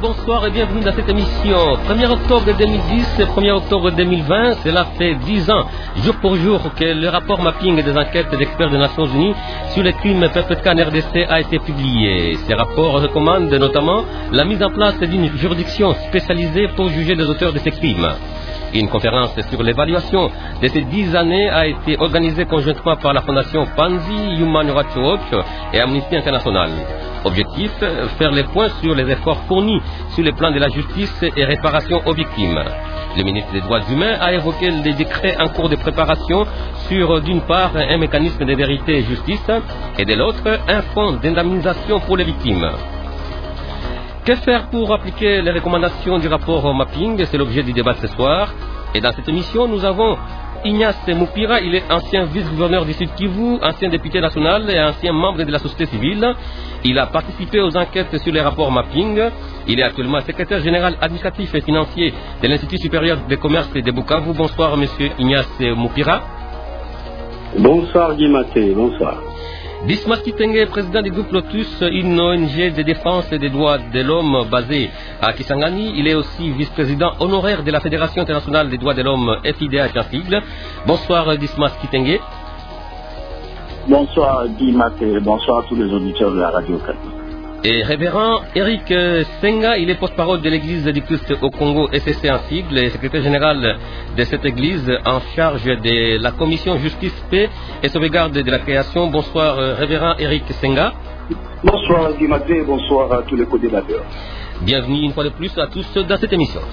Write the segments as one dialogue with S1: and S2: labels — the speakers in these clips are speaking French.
S1: bonsoir et bienvenue dans cette émission. 1er octobre 2010 et 1er octobre 2020, cela fait 10 ans, jour pour jour, que le rapport mapping des enquêtes d'experts des Nations Unies sur les crimes perpétrés en RDC a été publié. Ces rapports recommandent notamment la mise en place d'une juridiction spécialisée pour juger les auteurs de ces crimes. Une conférence sur l'évaluation de ces 10 années a été organisée conjointement par la Fondation Panzi, Human Rights Watch et Amnesty International. Objectif, faire les points sur les efforts fournis sur le plan de la justice et réparation aux victimes. Le ministre des Droits humains a évoqué les décrets en cours de préparation sur, d'une part, un mécanisme de vérité et justice et de l'autre, un fonds d'indemnisation pour les victimes. Que faire pour appliquer les recommandations du rapport mapping? C'est l'objet du débat ce soir. Et dans cette émission, nous avons Ignace Moupira. Il est ancien vice-gouverneur du Sud Kivu, ancien député national et ancien membre de la société civile. Il a participé aux enquêtes sur les rapports mapping. Il est actuellement secrétaire général administratif et financier de l'Institut supérieur de commerce de Bukavu. Bonsoir, monsieur Ignace Moupira.
S2: Bonsoir, Guy Maté. Bonsoir.
S1: Dismas Kitenge, président du groupe Lotus, une ONG de défense des droits de l'homme basée à Kisangani. Il est aussi vice-président honoraire de la Fédération internationale des droits de l'homme, FIDH en sigle. Bonsoir, Dismas Kitenge.
S2: Bonsoir, Guy Maté. Bonsoir à tous les auditeurs de la radio.
S1: Et révérend Eric Senga, il est porte-parole de l'église du Christ au Congo, SCC en sigle, et secrétaire général de cette église en charge de la commission justice, paix et sauvegarde de la création. Bonsoir, révérend Eric Senga.
S2: Bonsoir, Guy Maté, bonsoir à tous les co-débatteurs.
S1: Bienvenue une fois de plus à tous dans cette émission.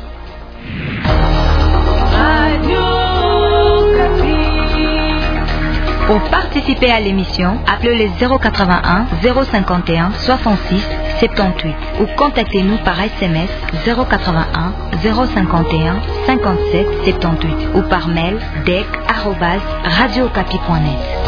S3: Pour participer à l'émission, appelez le 081 051 66 78 ou contactez-nous par SMS 081 051 57 78 ou par mail dec@radiocapi.net.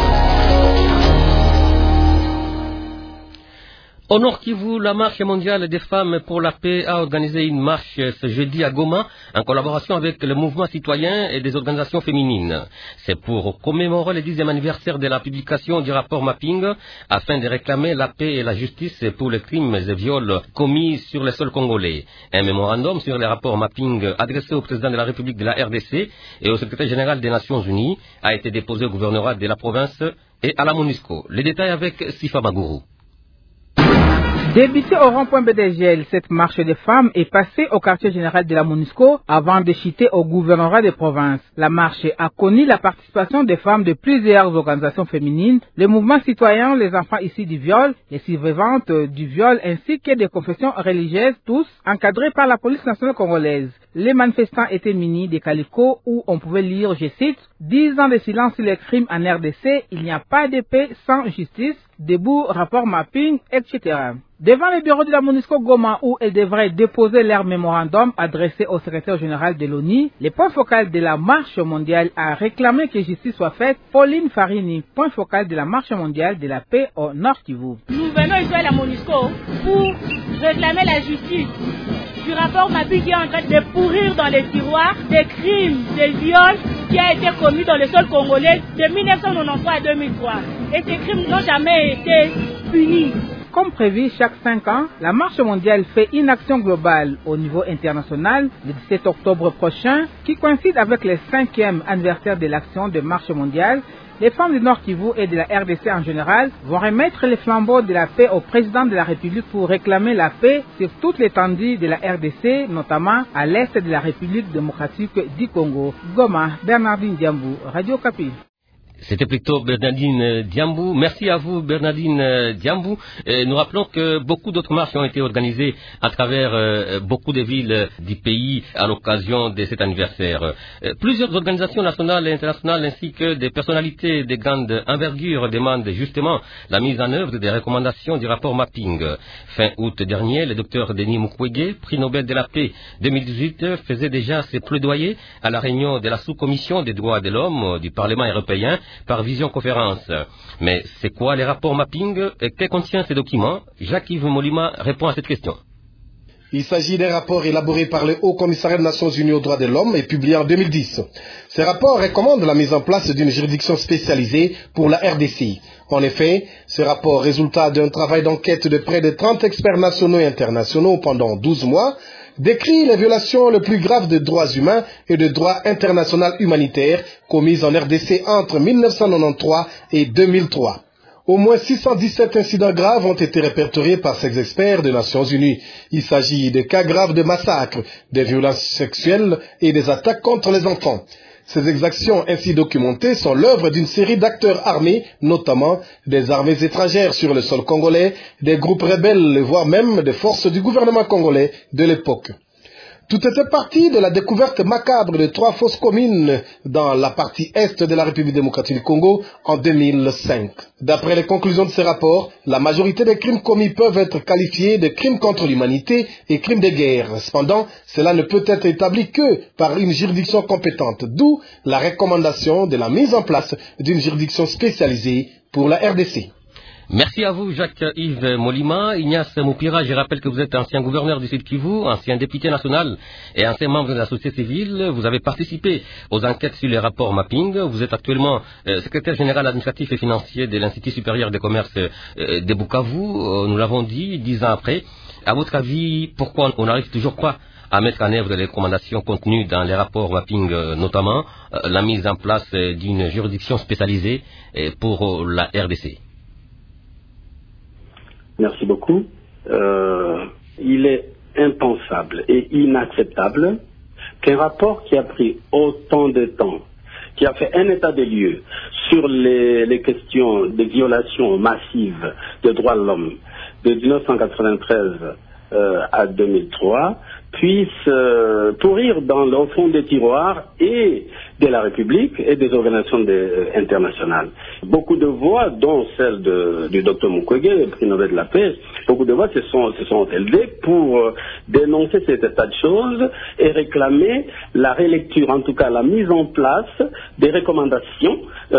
S1: Au Nord Kivu, la marche mondiale des femmes pour la paix a organisé une marche ce jeudi à Goma en collaboration avec le mouvement citoyen et des organisations féminines. C'est pour commémorer le 10e anniversaire de la publication du rapport mapping afin de réclamer la paix et la justice pour les crimes et viols commis sur le sol congolais. Un mémorandum sur le rapport mapping adressé au président de la République de la RDC et au secrétaire général des Nations Unies a été déposé au gouvernorat de la province et à la MONUSCO. Les détails avec Sifa Magourou.
S4: Débutée au rond-point BDGL, cette marche des femmes est passée au quartier général de la MONUSCO avant de chuter au gouvernorat des provinces. La marche a connu la participation des femmes de plusieurs organisations féminines, le mouvement citoyen, les enfants issus du viol, les survivantes du viol ainsi que des confessions religieuses, tous encadrés par la police nationale congolaise. Les manifestants étaient munis des calicots où on pouvait lire, je cite, « 10 ans de silence sur les crimes en RDC, il n'y a pas de paix sans justice, debout, rapport mapping, etc. » Devant le bureau de la MONUSCO Goma où elles devraient déposer leur mémorandum adressé au secrétaire général de l'ONU, le point focal de la marche mondiale a réclamé que justice soit faite. Pauline Farini, point focal de la marche mondiale de la paix au Nord Kivu.
S5: Nous venons ici à la MONUSCO pour réclamer la justice du rapport mapping qui est en train de pourrir dans les tiroirs des crimes, des viols qui a été commis dans le sol congolais de 1993 à 2003. Et ces crimes n'ont jamais été punis.
S4: Comme prévu, chaque 5 ans, la marche mondiale fait une action globale au niveau international le 17 octobre prochain, qui coïncide avec le 5e anniversaire de l'action de marche mondiale. Les femmes du Nord Kivu et de la RDC en général vont remettre les flambeaux de la paix au président de la République pour réclamer la paix sur toute l'étendue de la RDC, notamment à l'est de la République démocratique du Congo. Goma, Bernardine Diambou, Radio Kapi.
S1: C'était plutôt Bernardine Diambou. Merci à vous, Bernardine Diambou. Nous rappelons que beaucoup d'autres marches ont été organisées à travers beaucoup de villes du pays à l'occasion de cet anniversaire. Plusieurs organisations nationales et internationales ainsi que des personnalités de grande envergure demandent justement la mise en œuvre des recommandations du rapport mapping. Fin août dernier, le docteur Denis Mukwege, prix Nobel de la paix 2018, faisait déjà ses plaidoyers à la réunion de la sous-commission des droits de l'homme du Parlement européen par visioconférence. Mais c'est quoi les rapports mapping et que contient ces documents? Jacques-Yves Molima répond à cette question.
S6: Il s'agit d'un rapport élaboré par le Haut Commissariat des Nations Unies aux droits de l'homme et publié en 2010. Ce rapport recommande la mise en place d'une juridiction spécialisée pour la RDC. En effet, ce rapport, résultat d'un travail d'enquête de près de 30 experts nationaux et internationaux pendant 12 mois, décrit les violations les plus graves des droits humains et de droit international humanitaire commises en RDC entre 1993 et 2003. Au moins 617 incidents graves ont été répertoriés par ces experts des Nations Unies. Il s'agit de cas graves de massacres, de violences sexuelles et des attaques contre les enfants. Ces exactions ainsi documentées sont l'œuvre d'une série d'acteurs armés, notamment des armées étrangères sur le sol congolais, des groupes rebelles, voire même des forces du gouvernement congolais de l'époque. Tout était parti de la découverte macabre de 3 fosses communes dans la partie est de la République démocratique du Congo en 2005. D'après les conclusions de ce rapport, la majorité des crimes commis peuvent être qualifiés de crimes contre l'humanité et crimes de guerre. Cependant, cela ne peut être établi que par une juridiction compétente, d'où la recommandation de la mise en place d'une juridiction spécialisée pour la RDC.
S1: Merci à vous, Jacques-Yves Molima. Ignace Moupira, je rappelle que vous êtes ancien gouverneur du Sud Kivu, ancien député national et ancien membre de la société civile. Vous avez participé aux enquêtes sur les rapports mapping. Vous êtes actuellement secrétaire général administratif et financier de l'Institut supérieur des commerces de Bukavu. Nous l'avons dit, 10 ans après. À votre avis, pourquoi on n'arrive toujours pas à mettre en œuvre les recommandations contenues dans les rapports mapping, notamment la mise en place d'une juridiction spécialisée pour la RDC?
S7: Merci beaucoup. Il est impensable et inacceptable qu'un rapport qui a pris autant de temps, qui a fait un état des lieux sur les questions de violations massives des droits de l'homme de 1993 à 2003, puisse pourrir dans le fond des tiroirs et de la République et des organisations internationales. Beaucoup de voix, dont celle du Dr Mukwege, prix Nobel de la paix, beaucoup de voix se sont élevées pour dénoncer cet état de choses et réclamer la relecture, en tout cas la mise en place des recommandations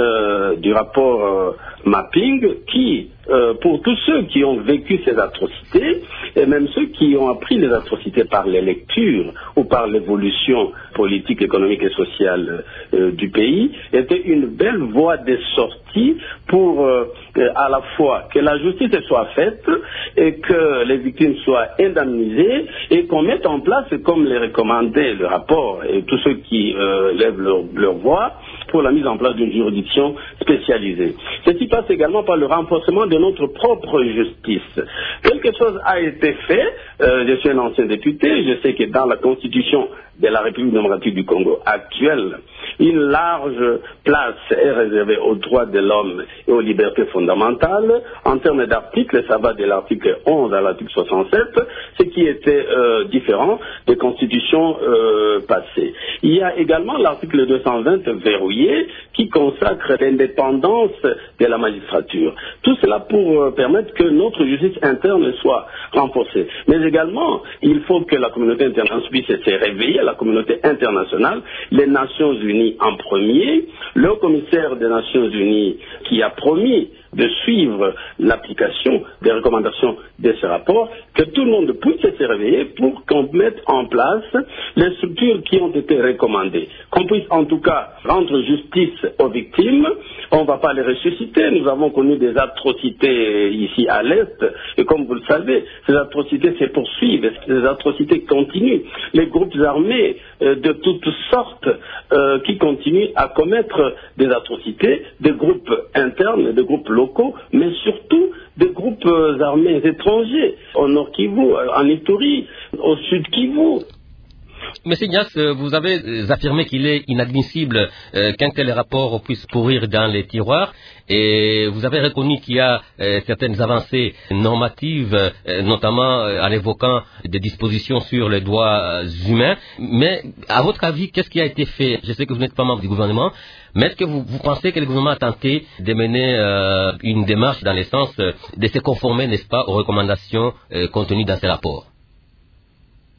S7: du rapport mapping qui, pour tous ceux qui ont vécu ces atrocités, et même ceux qui ont appris les atrocités par les lectures ou par l'évolution politique, économique et sociale du pays, était une belle voie de sortie pour à la fois que la justice soit faite et que les victimes soient indemnisées et qu'on mette en place, comme les recommandait le rapport et tous ceux qui lèvent leur voix, pour la mise en place d'une juridiction spécialisée. Ceci passe également par le renforcement de notre propre justice. Quelque chose a été fait, je suis un ancien député, je sais que dans la constitution de la République démocratique du Congo actuelle, une large place est réservée aux droits de l'homme et aux libertés fondamentales. En termes d'articles, ça va de l'article 11 à l'article 67, ce qui était différent des constitutions passées. Il y a également l'article 220 verrouillé qui consacre l'indépendance de la magistrature. Tout cela pour permettre que notre justice interne soit renforcée. Mais également, il faut que la communauté internationale puisse se réveiller, la communauté internationale, les Nations Unies en premier, le commissaire des Nations Unies qui a promis de suivre l'application des recommandations de ce rapport, que tout le monde puisse se réveiller pour qu'on mette en place les structures qui ont été recommandées. Qu'on puisse en tout cas rendre justice aux victimes. On ne va pas les ressusciter. Nous avons connu des atrocités ici à l'Est. Et comme vous le savez, ces atrocités se poursuivent. Ces atrocités continuent. Les groupes armés de toutes sortes qui continuent à commettre des atrocités, des groupes internes, des groupes locaux, mais surtout des groupes armés étrangers, au Nord Kivu, en Ituri, au Sud Kivu.
S1: Monsieur Ignace, vous avez affirmé qu'il est inadmissible qu'un tel rapport puisse pourrir dans les tiroirs et vous avez reconnu qu'il y a certaines avancées normatives, notamment en évoquant des dispositions sur les droits humains. Mais à votre avis, qu'est-ce qui a été fait? Je sais que vous n'êtes pas membre du gouvernement, mais est-ce que vous pensez que le gouvernement a tenté de mener une démarche dans le sens de se conformer, n'est-ce pas, aux recommandations contenues dans ces rapports?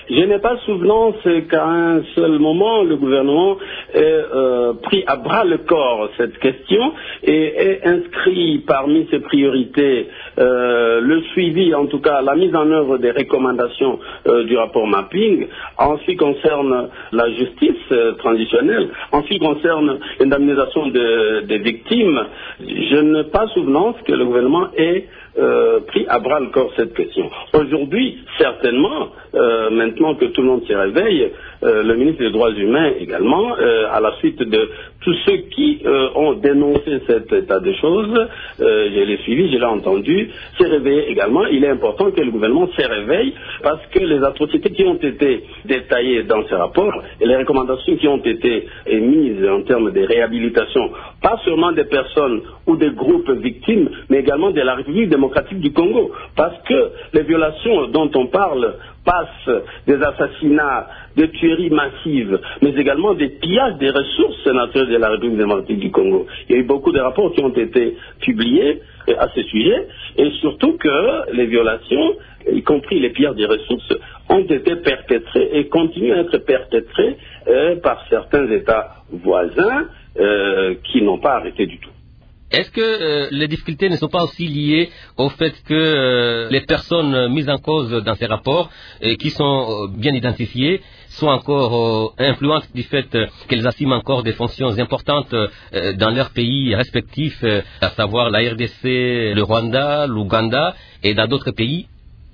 S7: Je n'ai pas souvenance qu'à un seul moment, le gouvernement ait pris à bras le corps cette question et ait inscrit parmi ses priorités le suivi, en tout cas la mise en œuvre des recommandations du rapport mapping en ce qui concerne la justice transitionnelle, en ce qui concerne l'indemnisation des victimes. Je n'ai pas souvenance que le gouvernement ait pris à bras le corps cette question. Aujourd'hui, certainement, maintenant que tout le monde se réveille, le ministre des Droits humains également, à la suite de tous ceux qui ont dénoncé cet état de choses, je l'ai suivi, je l'ai entendu, s'est réveillé également. Il est important que le gouvernement se réveille parce que les atrocités qui ont été détaillées dans ce rapport et les recommandations qui ont été émises en termes de réhabilitation, pas seulement des personnes ou des groupes victimes, mais également de la République démocratique du Congo, parce que les violations dont on parle passent des assassinats, des tueries massives, mais également des pillages des ressources naturelles de la République démocratique du Congo. Il y a eu beaucoup de rapports qui ont été publiés à ce sujet, et surtout que les violations, y compris les pillages des ressources, ont été perpétrés et continuent à être perpétrés par certains États voisins qui n'ont pas arrêté du tout.
S1: Est-ce que les difficultés ne sont pas aussi liées au fait que les personnes mises en cause dans ces rapports, qui sont bien identifiées, sont encore influentes du fait qu'elles assument encore des fonctions importantes dans leurs pays respectifs, à savoir la RDC, le Rwanda, l'Ouganda et dans d'autres pays?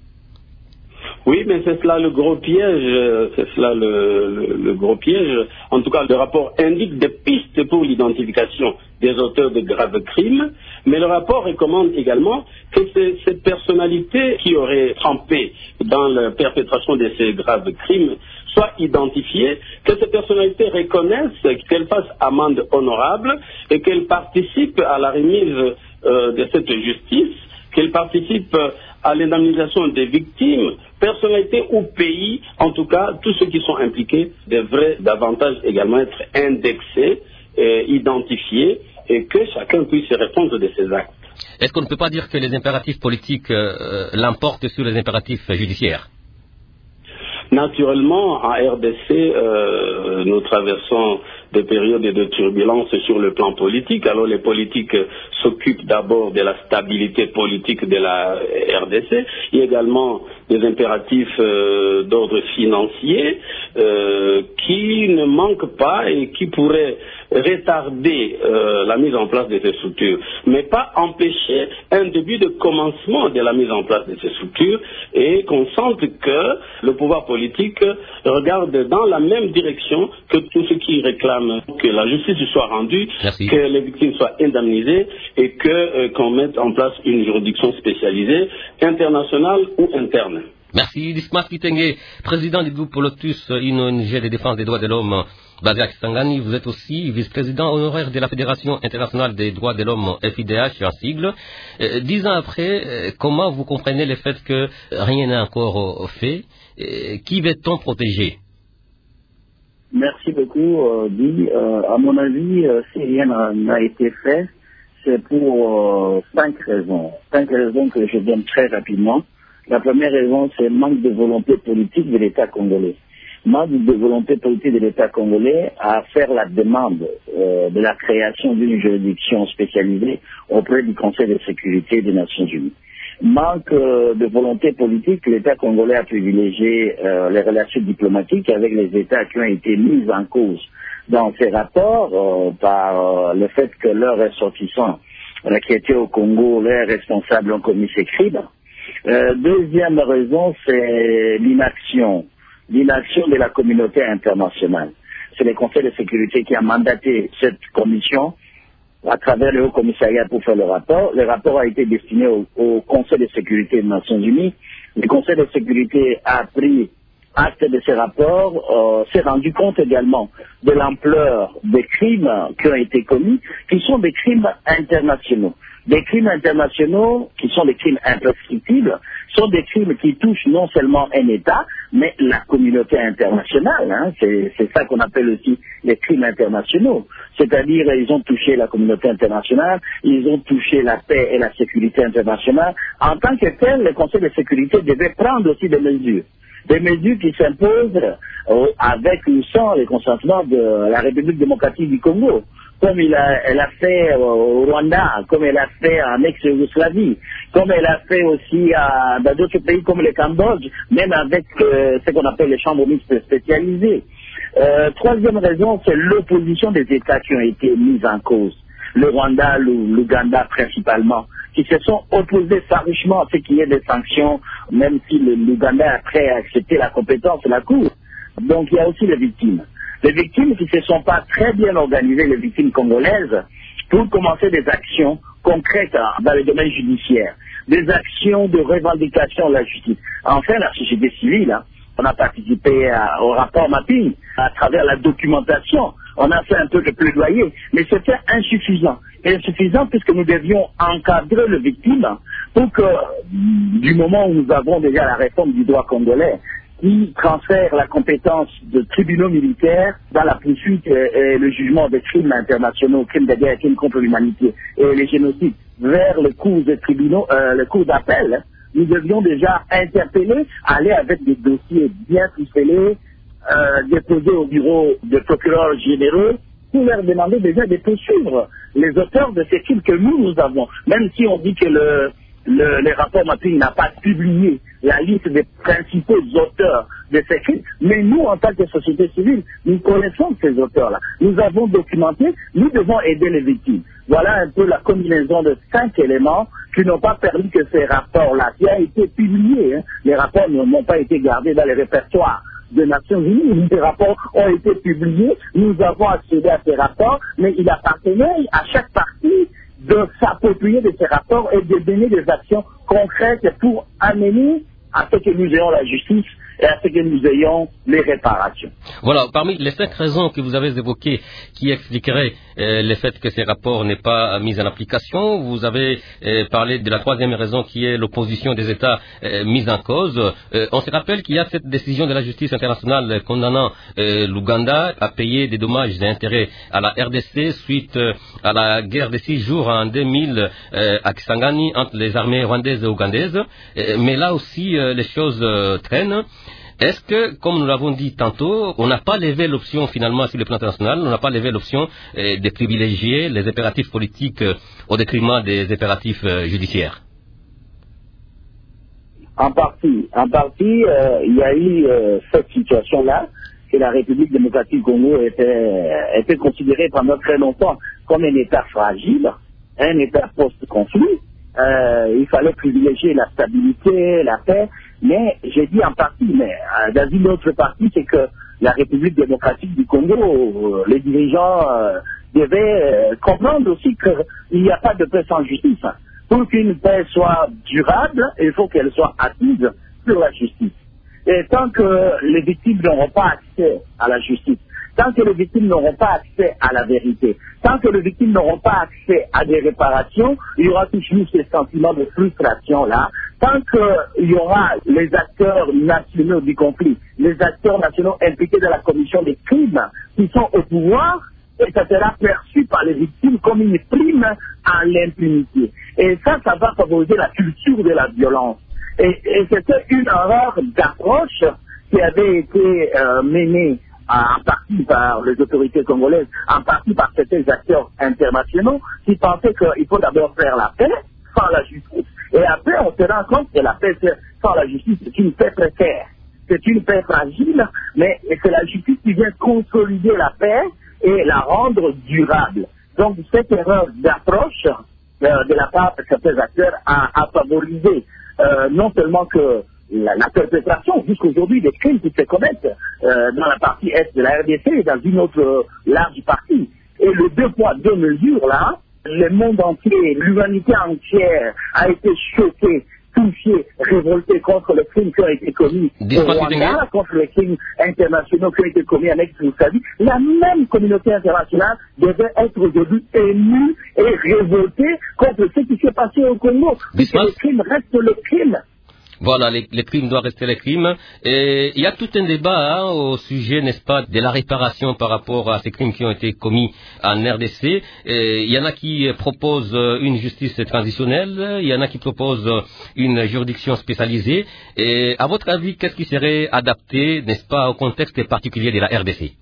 S7: Oui, mais c'est cela le gros piège, c'est cela le gros piège. En tout cas, le rapport indique des pistes pour l'identification des auteurs de graves crimes, mais le rapport recommande également que ces personnalités qui auraient trempé dans la perpétration de ces graves crimes soient identifiées, que ces personnalités reconnaissent qu'elles fassent amende honorable et qu'elles participent à la remise de cette justice, qu'elles participent à l'indemnisation des victimes, personnalités ou pays, en tout cas, tous ceux qui sont impliqués devraient davantage également être indexés, identifiés, et que chacun puisse répondre de ses actes.
S1: Est-ce qu'on ne peut pas dire que les impératifs politiques l'emportent sur les impératifs judiciaires?
S7: Naturellement, en RDC, nous traversons des périodes de turbulence sur le plan politique. Alors les politiques s'occupent d'abord de la stabilité politique de la RDC. Il y a également des impératifs d'ordre financier qui ne manquent pas et qui pourraient retarder la mise en place de ces structures, mais pas empêcher un début de commencement de la mise en place de ces structures, et qu'on sente que le pouvoir politique regarde dans la même direction que tous ceux qui réclament que la justice soit rendue,
S1: Merci.
S7: Que les victimes soient indemnisées et qu'on mette en place une juridiction spécialisée, internationale ou interne.
S1: Merci. Dismas Kitenge, président du groupe Lotus, une ONG de défense des droits de l'homme basée à Kisangani. Vous êtes aussi vice-président honoraire de la Fédération internationale des droits de l'homme, FIDH en sigle. 10 ans après, comment vous comprenez le fait que rien n'est encore fait? Qui va-t-on protéger?
S8: Merci beaucoup, Guy. À mon avis, si rien n'a été fait, c'est pour 5 raisons. 5 raisons que je donne très rapidement. La première raison, c'est le manque de volonté politique de l'État congolais. Manque de volonté politique de l'État congolais à faire la demande de la création d'une juridiction spécialisée auprès du Conseil de sécurité des Nations Unies. Manque de volonté politique, l'État congolais a privilégié les relations diplomatiques avec les États qui ont été mis en cause dans ces rapports par le fait que leurs ressortissants qui étaient au Congo, leurs responsables ont commis ces crimes. Deuxième raison, c'est l'inaction de la communauté internationale. C'est le Conseil de sécurité qui a mandaté cette commission à travers le Haut Commissariat pour faire le rapport. Le rapport a été destiné au Conseil de sécurité des Nations Unies. Le Conseil de sécurité a pris acte de ces rapports, s'est rendu compte également de l'ampleur des crimes qui ont été commis, qui sont des crimes internationaux. Des crimes internationaux qui sont des crimes imprescriptibles, sont des crimes qui touchent non seulement un État, mais la communauté internationale. C'est ça qu'on appelle aussi les crimes internationaux. C'est-à-dire, ils ont touché la communauté internationale, ils ont touché la paix et la sécurité internationale. En tant que tel, le Conseil de sécurité devait prendre aussi des mesures. Des mesures qui s'imposent avec ou sans le consentement de la République démocratique du Congo, comme elle a fait au Rwanda, comme elle a fait en ex-Yougoslavie, comme elle a fait aussi dans d'autres pays comme le Cambodge, même avec ce qu'on appelle les chambres mixtes spécialisées. Troisième raison, c'est l'opposition des États qui ont été mis en cause. Le Rwanda, l'Ouganda principalement, qui se sont opposés farouchement à ce qui est des sanctions, même si l'Ouganda a prêt à accepter la compétence de la Cour. Donc il y a aussi les victimes. Les victimes qui ne se sont pas très bien organisées, les victimes congolaises, pour commencer des actions concrètes dans le domaine judiciaire, des actions de revendication de la justice. Enfin, la société civile, on a participé au rapport mapping à travers la documentation. On a fait un peu de plaidoyer, mais c'était insuffisant. Insuffisant puisque nous devions encadrer les victimes pour que, du moment où nous avons déjà la réforme du droit congolais, qui transfère la compétence de tribunaux militaires dans la poursuite et le jugement des crimes internationaux, crimes de guerre, crimes contre l'humanité et les génocides vers le cours des tribunaux, le cours d'appel. Nous devions déjà interpeller, aller avec des dossiers bien ficelés, déposés au bureau des procureurs généraux pour leur demander déjà de poursuivre les auteurs de ces crimes que nous avons. Même si on dit que le rapport mapping n'a pas publié la liste des principaux auteurs de ces crimes, mais nous, en tant que société civile, nous connaissons ces auteurs-là. Nous avons documenté, nous devons aider les victimes. Voilà un peu la combinaison de 5 éléments qui n'ont pas permis que ces rapports-là, qui ont été publiés, les rapports n'ont pas été gardés dans les répertoires des Nations Unies, les rapports ont été publiés, nous avons accédé à ces rapports, mais il appartenait à chaque partie de s'approprier de ces rapports et de donner des actions concrètes pour amener à ce que nous ayons la justice et à ce que nous ayons les réparations.
S1: Voilà, parmi les 5 raisons que vous avez évoquées qui expliqueraient le fait que ces rapports n'aient pas mis en application, vous avez parlé de la 3e raison qui est l'opposition des États mise en cause. On se rappelle qu'il y a cette décision de la justice internationale condamnant l'Ouganda à payer des dommages et intérêts à la RDC suite à la guerre des 6 jours en 2000 à Kisangani entre les armées rwandaises et ougandaises. Mais là aussi, les choses traînent. Est-ce que, comme nous l'avons dit tantôt, on n'a pas levé l'option finalement sur le plan international, on n'a pas levé l'option de privilégier les impératifs politiques au détriment des impératifs judiciaires?
S8: En partie, il y a eu cette situation-là, que la République démocratique du Congo était considérée pendant très longtemps comme un État fragile, un État post-conflit. Il fallait privilégier la stabilité, la paix, mais j'ai dit en partie, mais dans une autre partie, c'est que la République démocratique du Congo, les dirigeants devaient comprendre aussi qu'il n'y a pas de paix sans justice. Pour qu'une paix soit durable, il faut qu'elle soit assise sur la justice. Et tant que les victimes n'auront pas accès à la justice, tant que les victimes n'auront pas accès à la vérité, tant que les victimes n'auront pas accès à des réparations, il y aura toujours ces sentiments de frustration-là. Tant qu'il y aura les acteurs nationaux du conflit, les acteurs nationaux impliqués dans la commission des crimes qui sont au pouvoir, et ça sera perçu par les victimes comme une prime à l'impunité. Et ça va favoriser la culture de la violence. Et c'était une erreur d'approche qui avait été menée en partie par les autorités congolaises, en partie par certains acteurs internationaux qui pensaient qu'il faut d'abord faire la paix sans la justice. Et après, on se rend compte que la paix sans la justice, c'est une paix précaire. C'est une paix fragile, mais c'est la justice qui vient consolider la paix et la rendre durable. Donc, cette erreur d'approche de la part de certains acteurs a favorisé non seulement que la perpétration jusqu'aujourd'hui des crimes qui se commettent dans la partie est de la RDC et dans une autre large partie. Et le 2 poids 2 mesures là, le monde entier, l'humanité entière a été choquée, touchée, révoltée contre les crimes qui ont été commis au Rwanda, contre les crimes internationaux qui ont été commis en ex-Yougoslavie. La même communauté internationale devait être aujourd'hui émue et révoltée contre ce qui s'est passé au Congo. Puisque les crimes restent les crimes.
S1: Voilà, les crimes doivent rester les crimes. Et il y a tout un débat au sujet, n'est-ce pas, de la réparation par rapport à ces crimes qui ont été commis en RDC. Et il y en a qui proposent une justice transitionnelle, il y en a qui proposent une juridiction spécialisée. Et à votre avis, qu'est-ce qui serait adapté, n'est-ce pas, au contexte particulier de la RDC?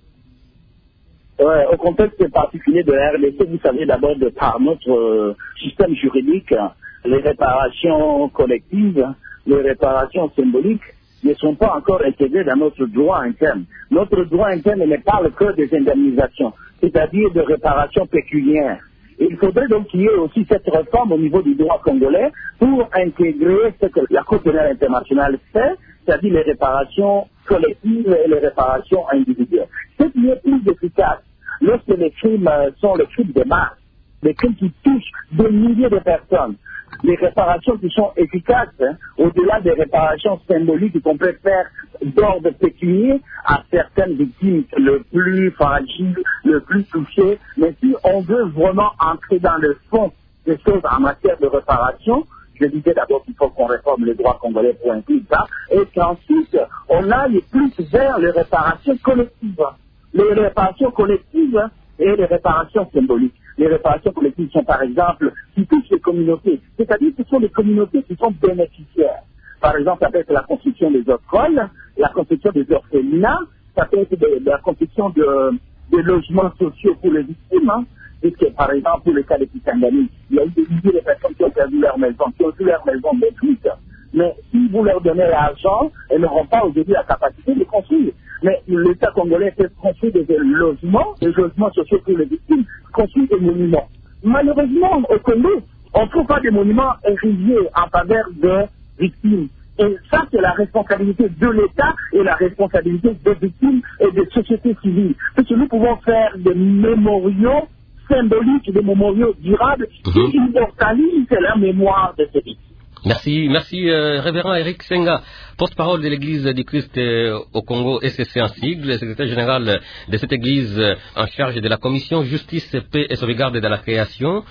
S8: Au contexte particulier de la RDC, vous savez d'abord par notre système juridique, les réparations collectives, les réparations symboliques ne sont pas encore intégrées dans notre droit interne. Notre droit interne ne parle que des indemnisations, c'est-à-dire de réparations pécuniaires. Il faudrait donc qu'il y ait aussi cette réforme au niveau du droit congolais pour intégrer ce que la Cour pénale internationale fait, c'est-à-dire les réparations collectives et les réparations individuelles. Ce qui est plus efficace lorsque les crimes sont les crimes de masse, les crimes qui touchent des milliers de personnes, les réparations qui sont efficaces, au-delà des réparations symboliques qu'on peut faire d'ordre pécuniaire à certaines victimes le plus fragiles, le plus touchées. Mais si on veut vraiment entrer dans le fond des choses en matière de réparation, je disais d'abord qu'il faut qu'on réforme le droit congolais pour inclure ça, et qu'ensuite on aille plus vers les réparations collectives. Les réparations collectives et les réparations symboliques. Les réparations collectives sont par exemple qui touchent les communautés, c'est-à-dire que ce sont les communautés qui sont bénéficiaires. Par exemple, ça peut être la construction des écoles, la construction des orphelinats, ça peut être la construction de logements sociaux pour les victimes, puisque par exemple pour le cas de Kisangani, il y a eu des milliers de personnes qui ont perdu leur maison, qui ont vu leur maison détruite. Mais si vous leur donnez l'argent, elles n'auront pas aujourd'hui la capacité de construire. Mais l'État congolais peut construire des logements sociaux pour les victimes, construire des monuments. Malheureusement, au Congo, on ne trouve pas des monuments érigés en faveur des victimes. Et ça, c'est la responsabilité de l'État et la responsabilité des victimes et des sociétés civiles. Parce que nous pouvons faire des mémoriaux symboliques, des mémoriaux durables qui immortalisent la mémoire de ces victimes.
S1: Merci, révérend Eric Senga, porte-parole de l'Église du Christ au Congo, SCC en sigle, secrétaire général de cette Église en charge de la commission Justice, Paix et Sauvegarde de la Création.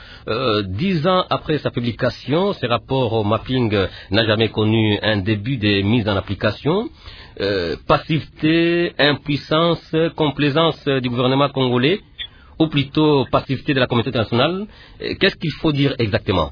S1: 10 ans après sa publication, ce rapport au mapping n'a jamais connu un début de mise en application. Passivité, impuissance, complaisance du gouvernement congolais, ou plutôt passivité de la communauté internationale. Qu'est-ce qu'il faut dire exactement?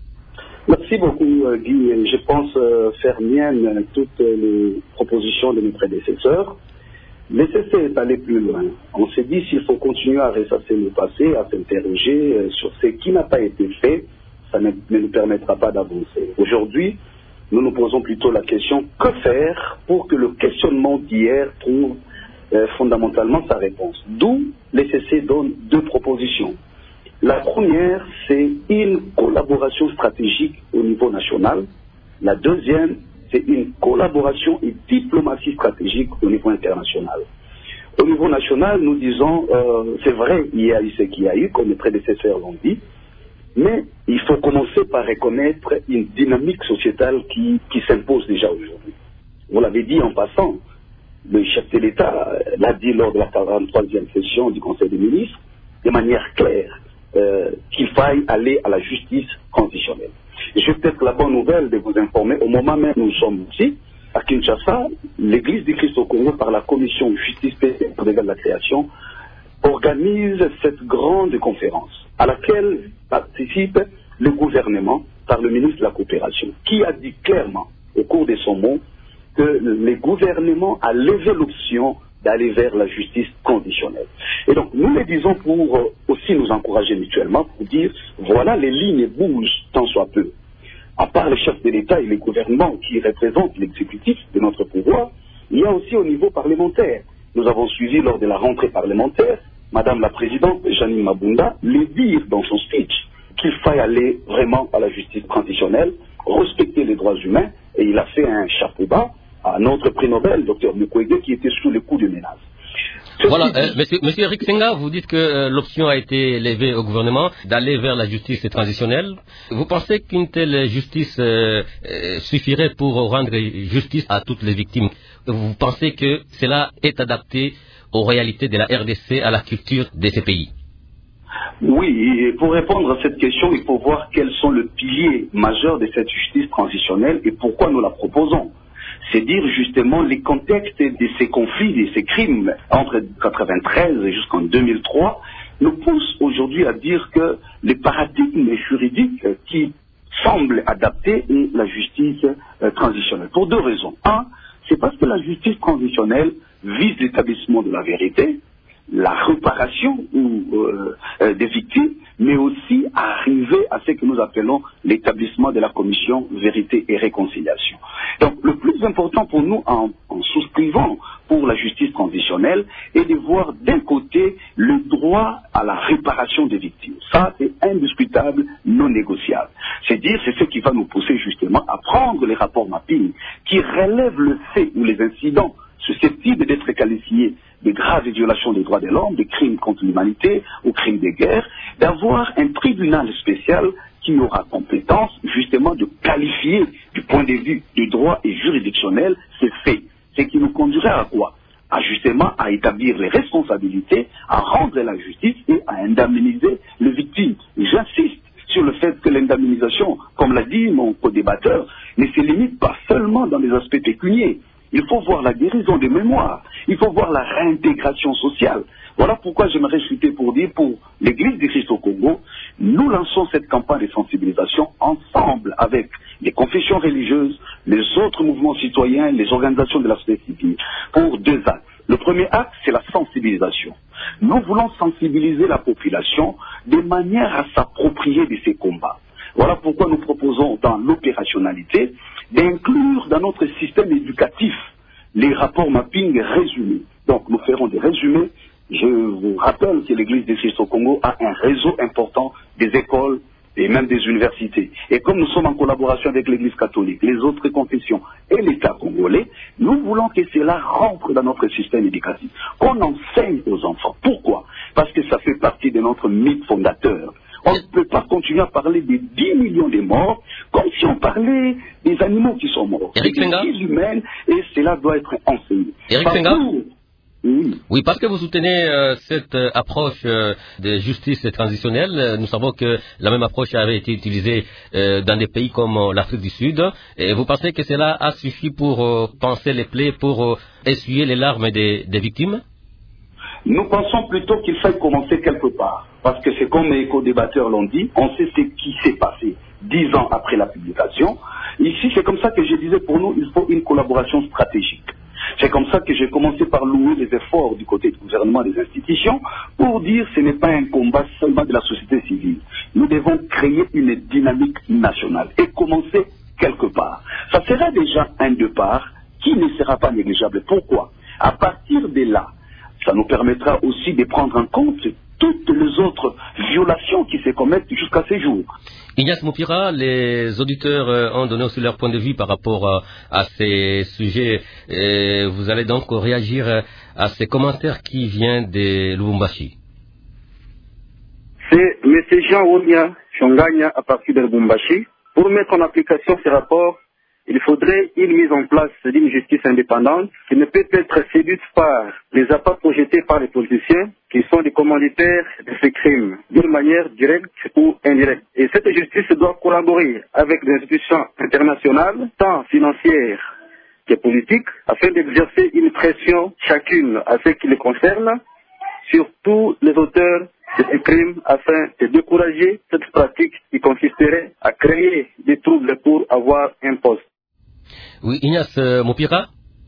S2: Merci beaucoup, Guy. Je pense faire mienne toutes les propositions de mes prédécesseurs. L'ECC est allé plus loin. On s'est dit s'il faut continuer à ressasser le passé, à s'interroger sur ce qui n'a pas été fait, ça ne nous permettra pas d'avancer. Aujourd'hui, nous nous posons plutôt la question que faire pour que le questionnement d'hier trouve fondamentalement sa réponse. D'où l'ECC donne 2 propositions. La première, c'est une collaboration stratégique au niveau national. La deuxième, c'est une collaboration et diplomatie stratégique au niveau international. Au niveau national, nous disons, c'est vrai, il y a eu ce qu'il y a eu, comme mes prédécesseurs l'ont dit, mais il faut commencer par reconnaître une dynamique sociétale qui s'impose déjà aujourd'hui. Vous l'avez dit en passant, le chef de l'État l'a dit lors de la 43e session du Conseil des ministres, de manière claire, qu'il faille aller à la justice transitionnelle. J'ai peut-être la bonne nouvelle de vous informer, au moment même où nous sommes ici, à Kinshasa, l'Église du Christ au Congo, par la commission Justice, Paix et Sauvegarde de la Création, organise cette grande conférence à laquelle participe le gouvernement par le ministre de la Coopération, qui a dit clairement, au cours de son mot, que le gouvernement a levé l'option d'aller vers la justice conditionnelle. Et donc, nous le disons pour aussi nous encourager mutuellement, pour dire, voilà, les lignes bougent tant soit peu. À part les chefs de l'État et les gouvernements qui représentent l'exécutif de notre pouvoir, il y a aussi au niveau parlementaire. Nous avons suivi lors de la rentrée parlementaire, Madame la Présidente Janine Mabunda le dire dans son speech qu'il faille aller vraiment à la justice transitionnelle, respecter les droits humains, et il a fait un chapeau bas à notre prix Nobel, Dr Mukwege, qui était sous le coup de menace.
S1: Voilà, monsieur Eric Senga, vous dites que l'option a été levée au gouvernement d'aller vers la justice transitionnelle. Vous pensez qu'une telle justice suffirait pour rendre justice à toutes les victimes? Vous pensez que cela est adapté aux réalités de la RDC, à la culture de ces pays?
S2: Oui, et pour répondre à cette question, il faut voir quels sont les piliers majeurs de cette justice transitionnelle et pourquoi nous la proposons. C'est dire justement les contextes de ces conflits, de ces crimes entre 1993 et jusqu'en 2003 nous poussent aujourd'hui à dire que les paradigmes juridiques qui semblent adaptés est la justice transitionnelle. Pour deux raisons. Un, c'est parce que la justice transitionnelle vise l'établissement de la vérité, la réparation des victimes, mais aussi arriver à ce que nous appelons l'établissement de la commission vérité et réconciliation. Donc le plus important pour nous en souscrivant pour la justice transitionnelle est de voir d'un côté le droit à la réparation des victimes. Ça, c'est indiscutable, non négociable. C'est-à-dire, c'est ce qui va nous pousser justement à prendre les rapports mapping qui relèvent le fait ou les incidents susceptibles d'être qualifiés de graves violations des droits de l'homme, de crimes contre l'humanité ou crimes de guerre, d'avoir un tribunal spécial qui aura compétence justement de qualifier du point de vue du droit et juridictionnel ces faits. Ce qui nous conduirait à quoi? Justement à établir les responsabilités, à rendre la justice et à indemniser les victimes. J'insiste sur le fait que l'indemnisation, comme l'a dit mon co-débatteur, ne se limite pas seulement dans les aspects pécuniaires. Il faut voir la guérison des mémoires. Il faut voir la réintégration sociale. Voilà pourquoi j'aimerais chuter pour dire, pour l'Église du Christ au Congo, nous lançons cette campagne de sensibilisation ensemble avec les confessions religieuses, les autres mouvements citoyens, les organisations de la société civile, pour deux axes. Le premier axe, c'est la sensibilisation. Nous voulons sensibiliser la population de manière à s'approprier de ces combats. Voilà pourquoi nous proposons dans l'opérationnalité d'inclure dans notre système éducatif les rapports mapping résumés. Donc nous ferons des résumés. Je vous rappelle que l'Église du Christ au Congo a un réseau important des écoles et même des universités. Et comme nous sommes en collaboration avec l'Église catholique, les autres confessions et l'État congolais, nous voulons que cela rentre dans notre système éducatif, qu'on enseigne aux enfants. Pourquoi? Parce que ça fait partie de notre mythe fondateur. On ne peut pas continuer à parler des 10 millions de morts comme si on parlait des animaux qui sont morts.
S1: Eric Senga.
S2: C'est humaine et cela doit être enseigné.
S1: Eric Senga.
S2: Oui,
S1: parce que vous soutenez cette approche de justice transitionnelle. Nous savons que la même approche avait été utilisée dans des pays comme l'Afrique du Sud. Et vous pensez que cela a suffi pour panser les plaies, pour essuyer les larmes des victimes?
S2: Nous pensons plutôt qu'il faut commencer quelque part. Parce que c'est comme les co-débatteurs l'ont dit, on sait ce qui s'est passé 10 ans après la publication. Ici, c'est comme ça que je disais, pour nous, il faut une collaboration stratégique. C'est comme ça que j'ai commencé par louer les efforts du côté du gouvernement et des institutions pour dire que ce n'est pas un combat seulement de la société civile. Nous devons créer une dynamique nationale et commencer quelque part. Ça sera déjà un départ qui ne sera pas négligeable. Pourquoi? À partir de là, ça nous permettra aussi de prendre en compte toutes les autres violations qui se commettent jusqu'à ces jours.
S1: Ignace Moupira, les auditeurs ont donné aussi leur point de vue par rapport à ces sujets. Vous allez donc réagir à ces commentaires qui viennent de Lubumbashi.
S8: C'est M. Jean Wonia Chonganya à partir de Lubumbashi. Pour mettre en application ces rapports, il faudrait une mise en place d'une justice indépendante qui ne peut être séduite par les appâts projetés par les politiciens qui sont les commanditaires de ces crimes, d'une manière directe ou indirecte. Et cette justice doit collaborer avec des institutions internationales, tant financières que politiques, afin d'exercer une pression chacune à ce qui les concerne, sur tous les auteurs de ces crimes, afin de décourager cette pratique qui consisterait à créer des troubles pour avoir un poste.
S1: Oui, Ignace Moupira.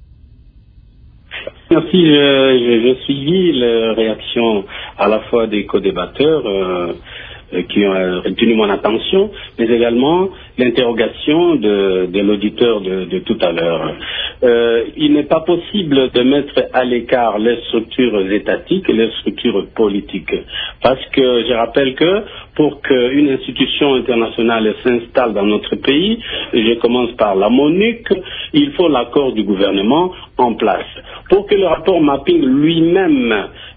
S7: Merci, je suivis les réactions à la fois des co-débatteurs qui ont retenu mon attention, mais également l'interrogation de l'auditeur de tout à l'heure. Il n'est pas possible de mettre à l'écart les structures étatiques et les structures politiques, parce que je rappelle que pour qu'une institution internationale s'installe dans notre pays, je commence par la MONUC, il faut l'accord du gouvernement en place. Pour que le rapport mapping lui-même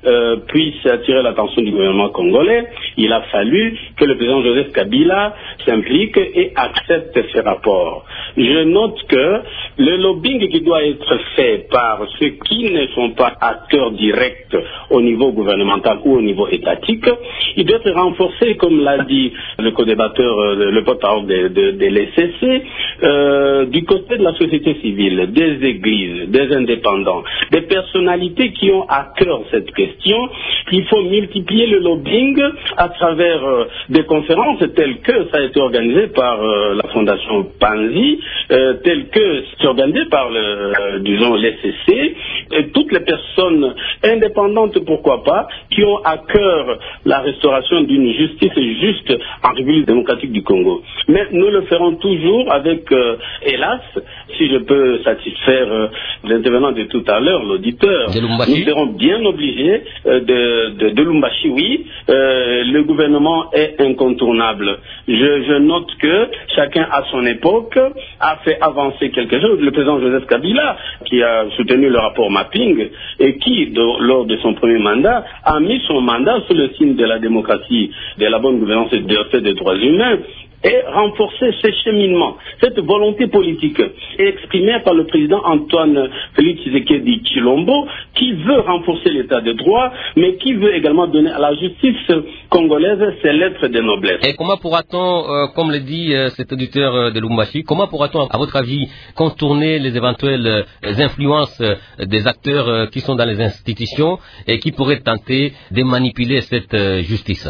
S7: puisse attirer l'attention du gouvernement congolais, il a fallu que le président Joseph Kabila s'implique et accepte ces rapports. Je note que le lobbying qui doit être fait par ceux qui ne sont pas acteurs directs au niveau gouvernemental ou au niveau étatique, il doit être renforcé, comme l'a dit le co-débatteur, le porte-parole de l'ECC, du côté de la société civile, des églises, des indépendants, des personnalités qui ont à cœur cette question. Il faut multiplier le lobbying à travers des conférences telles que ça a été organisé par la Fondation Panzi, telles que c'est organisé par l'ECC, et toutes les personnes indépendantes, pourquoi pas, qui ont à cœur la restauration d'une justice juste en République démocratique du Congo. Mais nous le ferons toujours avec, hélas, si je peux satisfaire l'intervenant de tout à l'heure, l'auditeur, nous serons bien obligés de Lumbashi, oui, le gouvernement est incontournable. Je note que chacun à son époque a fait avancer quelque chose. Le président Joseph Kabila, qui a soutenu le rapport Mapping et qui, lors de son premier mandat, a mis son mandat sous le signe de la démocratie, de la bonne gouvernance et du respect des droits humains, et renforcer ce cheminement, cette volonté politique exprimée par le président Antoine Félix Tshisekedi Tshilombo, qui veut renforcer l'état de droit, mais qui veut également donner à la justice congolaise ses lettres de noblesse.
S1: Et comment pourra-t-on, comme le dit cet auditeur de Lumbashi, comment pourra-on, à votre avis, contourner les éventuelles influences des acteurs qui sont dans les institutions et qui pourraient tenter de manipuler cette justice?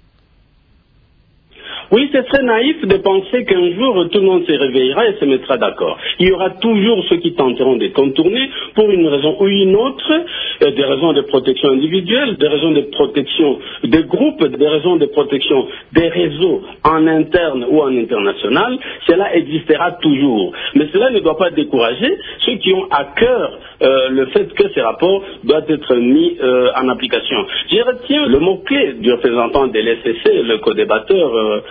S7: Oui, ce serait naïf de penser qu'un jour tout le monde se réveillera et se mettra d'accord. Il y aura toujours ceux qui tenteront de contourner pour une raison ou une autre, des raisons de protection individuelle, des raisons de protection des groupes, des raisons de protection des réseaux en interne ou en international. Cela existera toujours. Mais cela ne doit pas décourager ceux qui ont à cœur le fait que ces rapports doivent être mis en application. Je retiens le mot-clé du représentant de l'ECC, le co-débatteur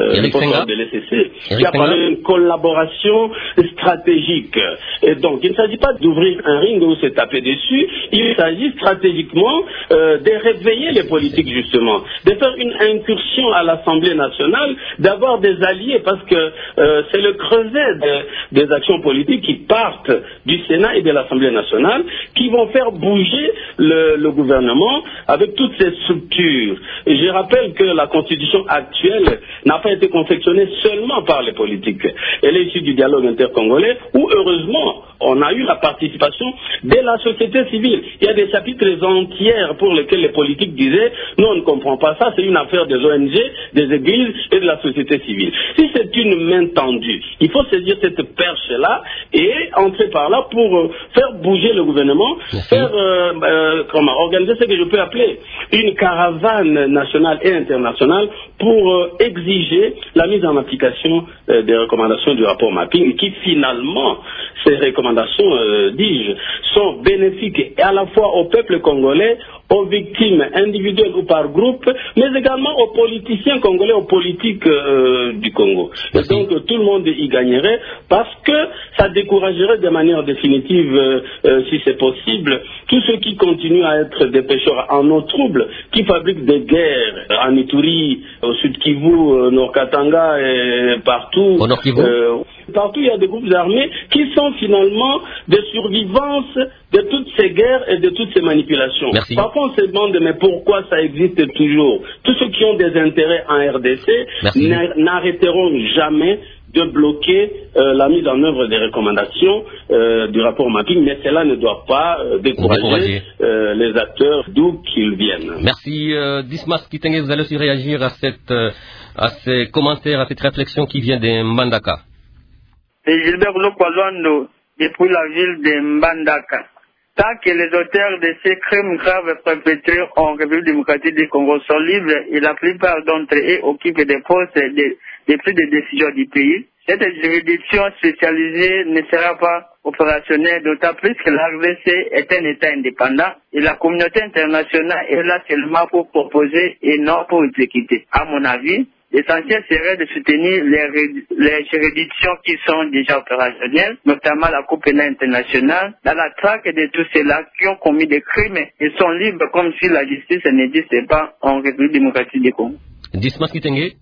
S7: de l'ECC, qui a parlé d'une collaboration stratégique. Et donc, il ne s'agit pas d'ouvrir un ring où se taper dessus, il s'agit stratégiquement de réveiller les politiques, justement, de faire une incursion à l'Assemblée nationale, d'avoir des alliés, parce que c'est le creuset des actions politiques qui partent du Sénat et de l'Assemblée nationale, qui vont faire bouger le gouvernement avec toutes ces structures. Et je rappelle que la constitution actuelle n'a pas été confectionnée seulement par les politiques. Elle est issue du dialogue intercongolais où, heureusement, on a eu la participation de la société civile. Il y a des chapitres entiers pour lesquels les politiques disaient « Non, on ne comprend pas ça, c'est une affaire des ONG, des églises et de la société civile ». Si c'est une main tendue, il faut saisir cette perche-là et entrer par là pour faire bouger le gouvernement, faire organiser ce que je peux appeler une caravane nationale et internationale pour exiger la mise en application des recommandations du rapport Mapping, qui finalement, ces recommandations, dis-je, sont bénéfiques à la fois au peuple congolais, aux victimes individuelles ou par groupe, mais également aux politiciens congolais, aux politiques du Congo. Et donc tout le monde y gagnerait parce que ça découragerait de manière définitive, si c'est possible, tous ceux qui continuent à être des pêcheurs en eau trouble, qui fabriquent des guerres en Ituri, au Sud Kivu, Nord Katanga et partout.
S1: Au Nord Kivu.
S7: Partout, il y a des groupes armés qui sont finalement des survivances de toutes ces guerres et de toutes ces manipulations.
S1: Merci.
S7: Parfois, on se demande, mais pourquoi ça existe toujours? Tous ceux qui ont des intérêts en RDC n'arrêteront jamais de bloquer la mise en œuvre des recommandations du rapport Mapping, mais cela ne doit pas décourager les acteurs d'où qu'ils viennent.
S1: Merci. Dismas Kitenge, vous allez aussi réagir à ces commentaires, à cette réflexion qui vient de Mbandaka.
S9: C'est Gilbert Lokwalondo, depuis la ville de Mbandaka. Tant que les auteurs de ces crimes graves perpétrés en République démocratique du Congo sont libres et la plupart d'entre eux occupent des postes de prise de décision du pays, cette juridiction spécialisée ne sera pas opérationnelle, d'autant plus que la RDC est un État indépendant et la communauté internationale est là seulement pour proposer et non pour exécuter. À mon avis, l'essentiel serait de soutenir les juridictions qui sont déjà opérationnelles, notamment la Cour pénale internationale, dans la traque de tous ceux-là qui ont commis des crimes et sont libres comme si la justice n'existait pas en République démocratique du Congo.
S1: Dismas Kitenge.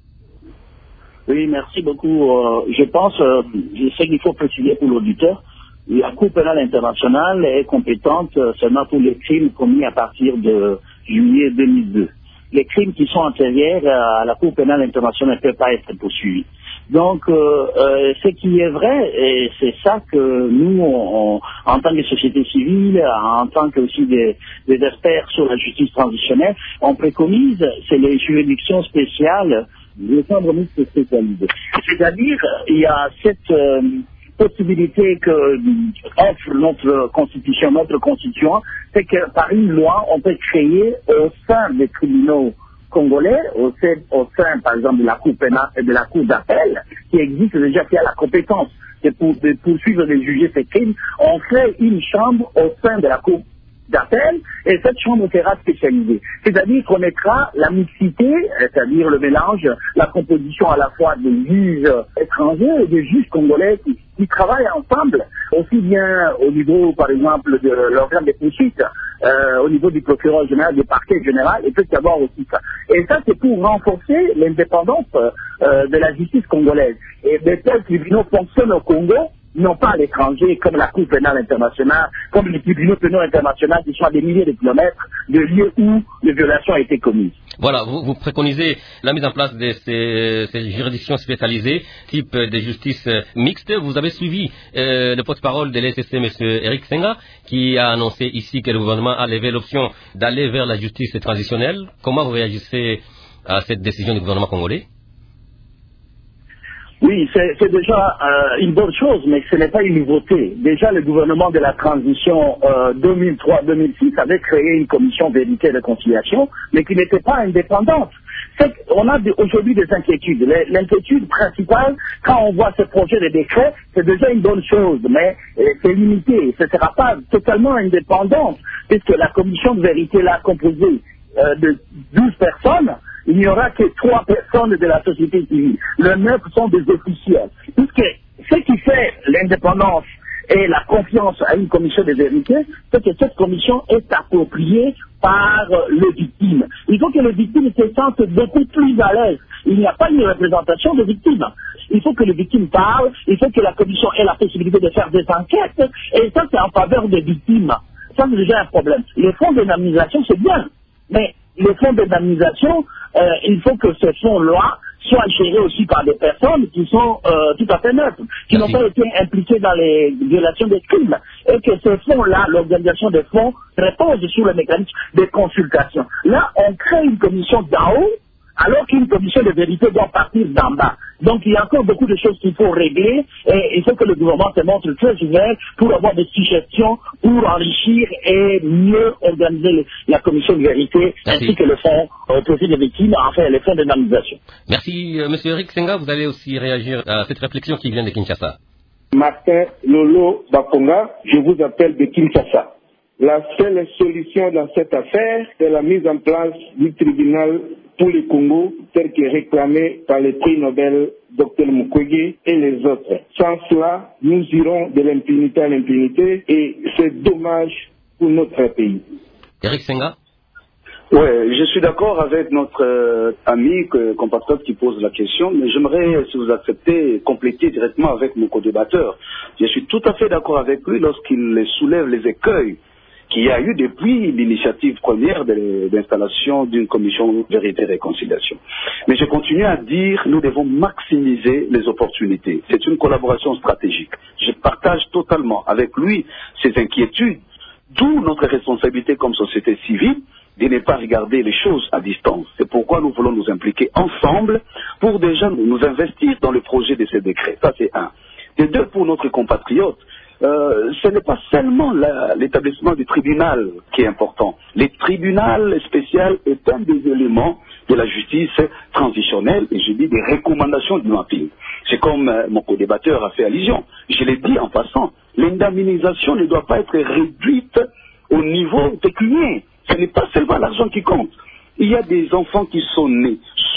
S8: Oui, merci beaucoup. Je pense, je sais qu'il faut préciser pour l'auditeur, la Cour pénale internationale est compétente seulement pour les crimes commis à partir de juillet 2002. Les crimes qui sont antérieurs à la Cour pénale internationale ne peuvent pas être poursuivis. Donc, ce qui est vrai, et c'est ça que nous, en tant que société civile, en tant que aussi des experts sur la justice transitionnelle, on préconise, c'est les juridictions spéciales, les chambres mixtes spécialisées. C'est-à-dire, il y a cette possibilité que offre notre constitution, c'est que par une loi, on peut créer au sein des tribunaux congolais, au sein, par exemple, de la Cour pénale et de la Cour d'appel, qui existe déjà, qui a la compétence de poursuivre et de juger ces crimes, on crée une chambre au sein de la Cour d'appel, et cette chambre sera spécialisée. C'est-à-dire qu'on mettra la mixité, c'est-à-dire le mélange, la composition à la fois des juges étrangers et des juges congolais qui travaillent ensemble, aussi bien au niveau, par exemple, de l'organe des poursuites, au niveau du procureur général, du parquet général, il peut y avoir aussi ça. Et ça, c'est pour renforcer l'indépendance de la justice congolaise. Et de tels tribunaux fonctionnent au Congo, non pas à l'étranger, comme la Cour pénale internationale, comme les tribunaux pénaux internationaux qui sont à des milliers de kilomètres de lieux où les violations ont été commises.
S1: Voilà, vous préconisez la mise en place de ces juridictions spécialisées, type de justice mixte. Vous avez suivi le porte-parole de l'ESC, M. Eric Senga, qui a annoncé ici que le gouvernement a levé l'option d'aller vers la justice transitionnelle. Comment vous réagissez à cette décision du gouvernement congolais?
S8: Oui, c'est déjà une bonne chose, mais ce n'est pas une nouveauté. Déjà, le gouvernement de la transition 2003-2006 avait créé une commission vérité et réconciliation, mais qui n'était pas indépendante. On a aujourd'hui des inquiétudes. L'inquiétude principale, quand on voit ce projet de décret, c'est déjà une bonne chose, mais c'est limité. Ce ne sera pas totalement indépendant, puisque la commission de vérité là, composée de 12 personnes, il n'y aura que 3 personnes de la société civile. Les 9 sont des officiels. Puisque ce qui fait l'indépendance et la confiance à une commission de vérité, c'est que cette commission est appropriée par les victimes. Il faut que les victimes se sentent beaucoup plus à l'aise. Il n'y a pas une représentation des victimes. Il faut que les victimes parlent, il faut que la commission ait la possibilité de faire des enquêtes, et ça c'est en faveur des victimes. Ça c'est déjà un problème. Les fonds d'indemnisation c'est bien, mais les fonds d'indemnisation, il faut que ces fonds-là soient gérés aussi par des personnes qui sont tout à fait neutres, qui n'ont pas été impliquées dans les violations des crimes, et que ces fonds-là, l'organisation des fonds, repose sur le mécanisme de consultation. Là, on crée une commission d'en haut, alors qu'une commission de vérité doit partir d'en bas. Donc il y a encore beaucoup de choses qu'il faut régler, et il faut que le gouvernement se montre très ouvert pour avoir des suggestions, pour enrichir et mieux organiser la commission de vérité, ainsi que le fonds au profit des victimes, enfin les fonds d'indemnisation.
S1: Merci, M. Eric Senga. Vous allez aussi réagir à cette réflexion qui vient de Kinshasa.
S10: Martin Lolo Bakonga, je vous appelle de Kinshasa. La seule solution dans cette affaire est la mise en place du tribunal pour le Congo, tel que réclamé par le prix Nobel Dr Mukwege et les autres. Sans cela, nous irons de l'impunité à l'impunité, et c'est dommage pour notre pays.
S1: Eric Senga.
S2: Oui, je suis d'accord avec notre ami, compatriote qui pose la question, mais j'aimerais, si vous acceptez, compléter directement avec mon co-débatteur. Je suis tout à fait d'accord avec lui lorsqu'il soulève les écueils qu'il y a eu depuis l'initiative première d'installation d'une commission vérité et réconciliation. Mais je continue à dire, nous devons maximiser les opportunités. C'est une collaboration stratégique. Je partage totalement avec lui ses inquiétudes, d'où notre responsabilité comme société civile de ne pas regarder les choses à distance. C'est pourquoi nous voulons nous impliquer ensemble pour déjà nous investir dans le projet de ces décrets. Ça, c'est un. Et deux, pour notre compatriote, ce n'est pas seulement l'établissement du tribunal qui est important. Le tribunal spécial est un des éléments de la justice transitionnelle, et je dis des recommandations du mapping. C'est comme mon co-débatteur a fait allusion. Je l'ai dit en passant, l'indemnisation ne doit pas être réduite au niveau pécuniaire. Ce n'est pas seulement l'argent qui compte. Il y a des enfants qui sont nés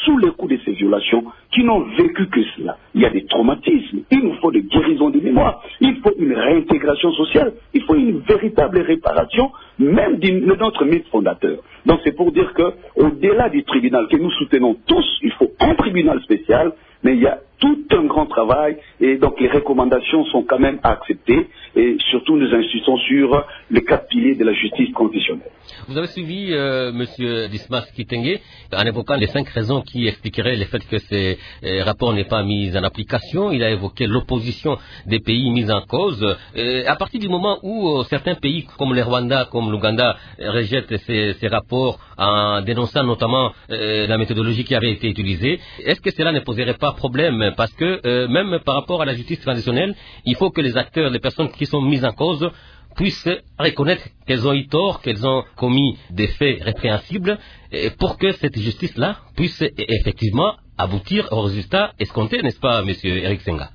S2: sous les coups de ces violations, qui n'ont vécu que cela. Il y a des traumatismes, il nous faut des guérisons de mémoire, il faut une réintégration sociale, il faut une véritable réparation, même de notre mythe fondateur. Donc c'est pour dire qu'au-delà du tribunal que nous soutenons tous, il faut un tribunal spécial, mais il y a tout un grand travail et donc les recommandations sont quand même à accepter et surtout nous insistons sur les 4 piliers de la justice transitionnelle.
S1: Vous avez suivi M. Dismas Kitenge en évoquant les 5 raisons qui expliqueraient le fait que ces rapports n'est pas mis en application. Il a évoqué l'opposition des pays mis en cause. À partir du moment où certains pays comme le Rwanda, comme l'Ouganda rejettent ces rapports en dénonçant notamment la méthodologie qui avait été utilisée, est-ce que cela ne poserait pas problème? Parce que même par rapport à la justice traditionnelle, il faut que les acteurs, les personnes qui sont mises en cause puissent reconnaître qu'elles ont eu tort, qu'elles ont commis des faits répréhensibles, pour que cette justice-là puisse effectivement aboutir au résultat escompté, n'est-ce pas, M. Eric Senga?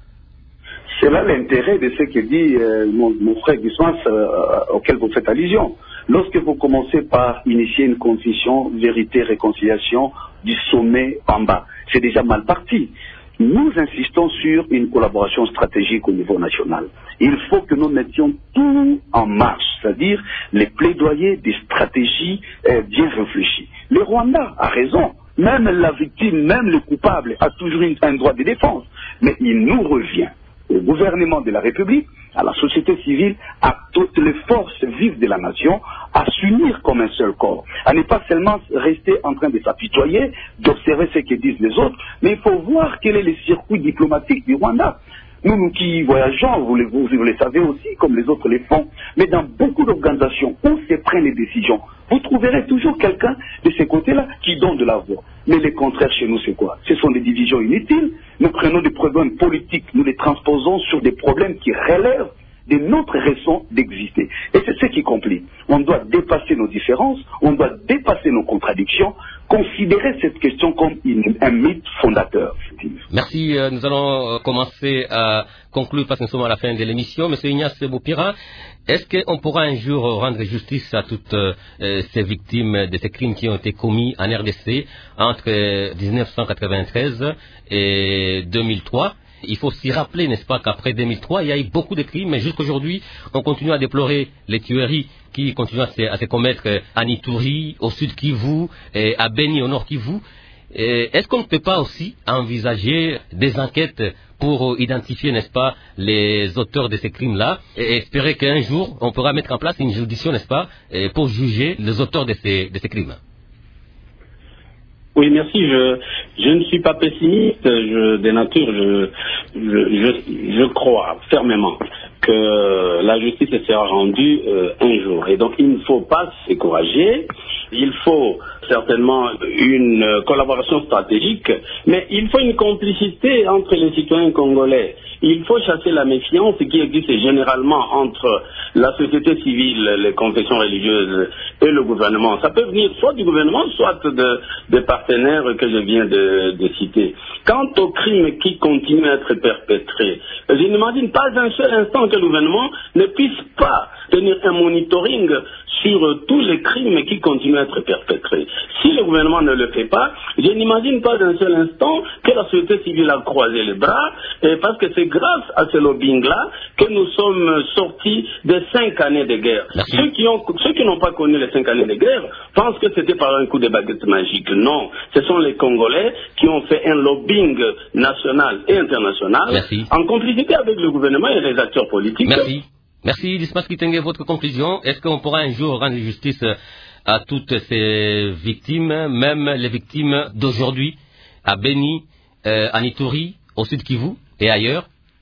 S2: C'est là l'intérêt de ce que dit mon frère Dismas, auquel vous faites allusion. Lorsque vous commencez par initier une constitution, vérité, réconciliation du sommet en bas, c'est déjà mal parti. Nous insistons sur une collaboration stratégique au niveau national. Il faut que nous mettions tout en marche, c'est-à-dire les plaidoyers des stratégies bien réfléchies. Le Rwanda a raison, même la victime, même le coupable a toujours un droit de défense. Mais il nous revient au gouvernement de la République, à la société civile, à toutes les forces vives de la nation, à s'unir comme un seul corps, à ne pas seulement rester en train de s'apitoyer, d'observer ce que disent les autres, mais il faut voir quel est le circuit diplomatique du Rwanda. Nous qui voyageons, vous le savez aussi, comme les autres les font, mais dans beaucoup d'organisations où se prennent les décisions, vous trouverez toujours quelqu'un de ces côtés-là qui donne de la voix. Mais le contraire chez nous, c'est quoi? Ce sont des divisions inutiles. Nous prenons des problèmes politiques, nous les transposons sur des problèmes qui relèvent de notre raison d'exister. Et c'est ce qui complique. On doit dépasser nos différences, on doit dépasser nos contradictions, considérer cette question comme un mythe fondateur.
S1: Merci. Nous allons commencer à conclure parce que nous sommes à la fin de l'émission. Monsieur Ignace Boupira, est-ce qu'on pourra un jour rendre justice à toutes ces victimes de ces crimes qui ont été commis en RDC entre 1993 et 2003? Il faut s'y rappeler, n'est-ce pas, qu'après 2003, il y a eu beaucoup de crimes, mais jusqu'aujourd'hui, on continue à déplorer les tueries qui continuent à se commettre à Ituri, au sud Kivu, et à Beni, au nord Kivu. Est-ce qu'on ne peut pas aussi envisager des enquêtes pour identifier, n'est-ce pas, les auteurs de ces crimes-là, et espérer qu'un jour, on pourra mettre en place une juridiction, n'est-ce pas, pour juger les auteurs de ces crimes?
S7: Oui, merci. Je ne suis pas pessimiste. De nature, je crois fermement que la justice sera rendue un jour. Et donc, il ne faut pas se décourager. Il faut certainement une collaboration stratégique, mais il faut une complicité entre les citoyens congolais. Il faut chasser la méfiance qui existe généralement entre la société civile, les confessions religieuses et le gouvernement. Ça peut venir soit du gouvernement, soit des partenaires que je viens de citer. Quant aux crimes qui continuent à être perpétrés, je n'imagine pas un seul instant que le gouvernement ne puisse pas tenir un monitoring sur tous les crimes qui continuent à être perpétrés. Si le gouvernement ne le fait pas, je n'imagine pas d'un seul instant que la société civile a croisé les bras, parce que c'est grâce à ce lobbying-là que nous sommes sortis des 5 années de guerre. Ceux qui n'ont pas connu les 5 années de guerre pensent que c'était par un coup de baguette magique. Non, ce sont les Congolais qui ont fait un lobbying national et international en complicité avec le gouvernement et les acteurs politiques.
S1: Merci, Dismas Kitenge, votre conclusion. Est-ce qu'on pourra un jour rendre justice à toutes ces victimes, même les victimes d'aujourd'hui, à Beni, à Ituri, au sud Kivu et ailleurs?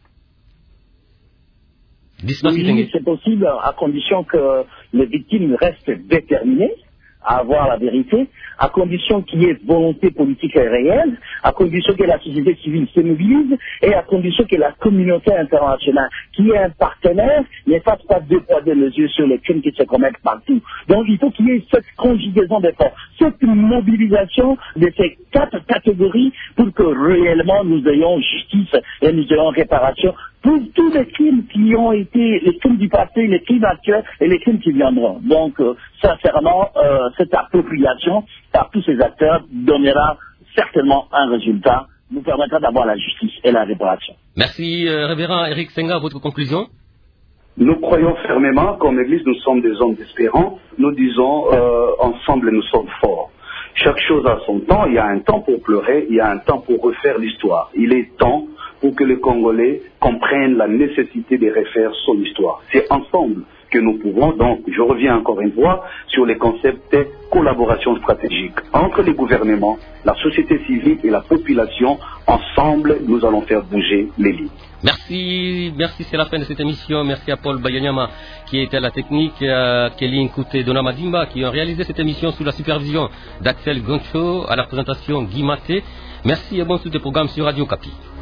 S8: Oui, c'est possible à condition que les victimes restent déterminées à avoir la vérité, à condition qu'il y ait volonté politique réelle, à condition que la société civile se mobilise et à condition que la communauté internationale, qui est un partenaire, ne fasse pas deux poids deux mesures sur les crimes qui se commettent partout. Donc il faut qu'il y ait cette conjugaison d'efforts, cette mobilisation de ces 4 catégories pour que réellement nous ayons justice et nous ayons réparation pour tous les crimes qui ont été, les crimes du passé, les crimes actuels et les crimes qui viendront. Donc, sincèrement, cette appropriation par tous ces acteurs donnera certainement un résultat nous permettra d'avoir la justice et la réparation.
S1: Merci, révérend Eric Senga, votre conclusion?
S2: Nous croyons fermement qu'en Église, nous sommes des hommes d'espérance. Nous disons, ensemble, nous sommes forts. Chaque chose a son temps. Il y a un temps pour pleurer, il y a un temps pour refaire l'histoire. Il est temps pour que les Congolais comprennent la nécessité de refaire son histoire. C'est ensemble que nous pouvons, donc, je reviens encore une fois, sur les concepts de collaboration stratégique entre les gouvernements, la société civile et la population. Ensemble, nous allons faire bouger les lignes.
S1: Merci, c'est la fin de cette émission. Merci à Paul Bayanyama qui était à la technique, à Kelly Nkouté, Dona Madimba qui ont réalisé cette émission sous la supervision d'Axel Goncho, à la présentation Guy Maté. Merci et bon suite de programme sur Radio Kapi.